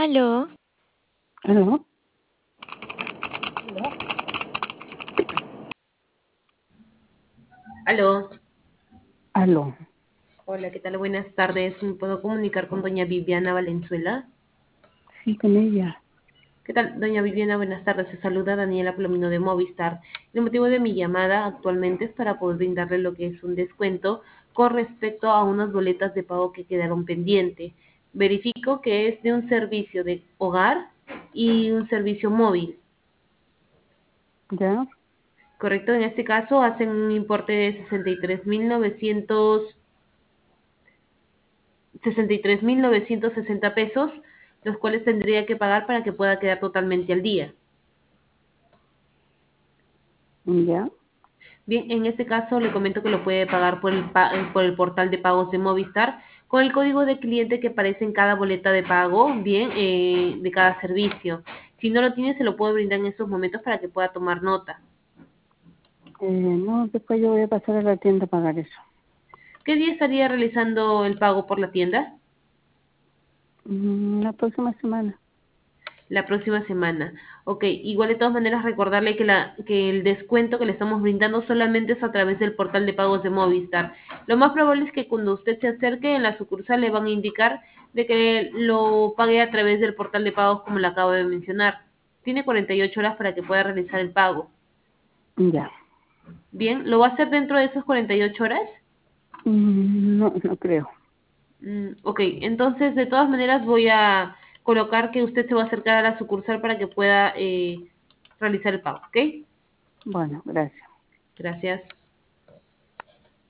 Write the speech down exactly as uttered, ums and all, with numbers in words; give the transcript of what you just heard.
Aló, ¿Aló? Aló, ¿Aló? hola, ¿qué tal? Buenas tardes. ¿Me puedo comunicar con doña Viviana Valenzuela? Sí, con ella. ¿Qué tal, doña Viviana? Buenas tardes. Se saluda Daniela Plomino de Movistar. El motivo de mi llamada actualmente es para poder brindarle lo que es un descuento con respecto a unas boletas de pago que quedaron pendiente. Verifico que es de un servicio de hogar y un servicio móvil. ¿Ya? Correcto, en este caso hacen un importe de sesenta y tres mil novecientos sesenta y tres mil novecientos sesenta pesos, los cuales tendría que pagar para que pueda quedar totalmente al día. ¿Ya? Bien, en este caso le comento que lo puede pagar por el, pa- eh, por el portal de pagos de Movistar con el código de cliente que aparece en cada boleta de pago, bien, eh, de cada servicio. Si no lo tiene, se lo puedo brindar en estos momentos para que pueda tomar nota. Eh, no, después yo voy a pasar a la tienda a pagar eso. ¿Qué día estaría realizando el pago por la tienda? Mm, la próxima semana. La próxima semana. Ok, igual de todas maneras recordarle que, la, que el descuento que le estamos brindando solamente es a través del portal de pagos de Movistar. Lo más probable es que cuando usted se acerque en la sucursal le van a indicar de que lo pague a través del portal de pagos como le acabo de mencionar. Tiene cuarenta y ocho horas para que pueda realizar el pago. Ya. Bien, ¿lo va a hacer dentro de esas cuarenta y ocho horas? Mm, no, no creo. Mm, ok, entonces de todas maneras voy a colocar que usted se va a acercar a la sucursal para que pueda eh, realizar el pago, ¿ok? Bueno, gracias. Gracias.